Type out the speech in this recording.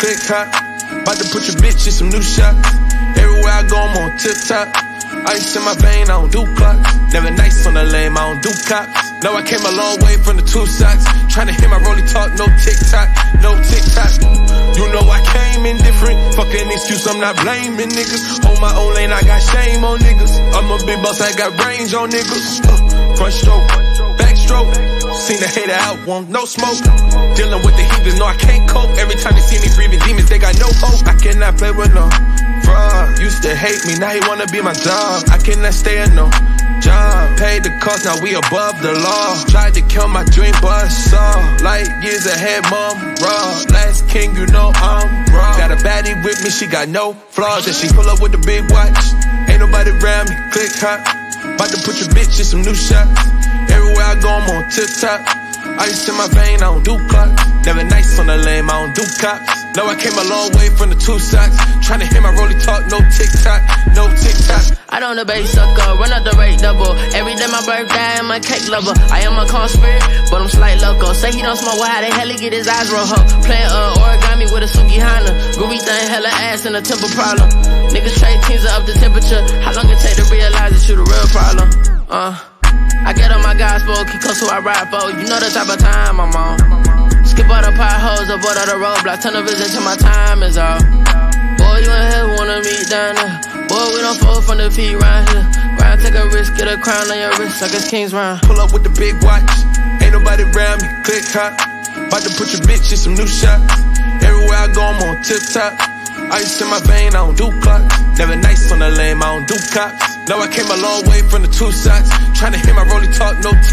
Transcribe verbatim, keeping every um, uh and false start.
click hot. About to put your bitch in some new shots. Everywhere I go, I'm on tip-top. Ice in my vein, I don't do clocks. Never nice on the lame, I don't do cops. No, I came a long way from the two socks. Tryna hear my rollie talk, no TikTok, no TikTok. You know I came in different. Fuck any excuse, I'm not blaming niggas. Hold my own lane, I got shame on niggas. I'm a big boss, I got range on niggas. Uh, front stroke, back stroke. Seen the hater out, want no smoke. Dealing with the heathens, no I can't cope. Every time they see me breathing demons, they got no hope. I cannot play with no fraud. Used to hate me, now he wanna be my dog. I cannot stay in no job. Paid the cost, now we above the law. Tried to kill my dream, but saw light years ahead, mom. Raw, last king, you know I'm raw. Got a baddie with me, she got no flaws. And she pull up with the big watch. Ain't nobody around me, click hot. About to put your bitch in some new shots. Everywhere I go, I'm on tip-top. Ice in my vein, I don't do clocks. Never nice on the lame, I don't do cops. No, I came a long way from the two socks. Tryna hear my rollie talk, no TikTok, no TikTok. I don't debate sucker, run up the rate double. Every day my birthday, I'm a cake lover. I am a calm spirit, but I'm slight loco. Say he don't smoke, well, how the hell he get his eyes roll up? Playing uh, origami with a Sukihana. Groovy thing, hella ass and a temper problem. Niggas trade teams up the temperature. How long it take to realize that you the real problem? Uh, I get on my gospel, keep close to I ride for. You know the type of time I'm on. Skip all the potholes, avoid all the roadblocks. Turn the vision till my time is out. Boy, you in here wanna meet down there. Boy, we don't fold from the feet round here. Grind, take a risk, get a crown on your wrist like it's King's round. Pull up with the big watch. Ain't nobody around me, click hot. About to put your bitch in some new shots. Everywhere I go, I'm on tip-top. Ice in my vein, I don't do clocks. Never nice on the lame, I don't do cops. No, I came a long way from the two socks. Tryna hear my rollie talk, no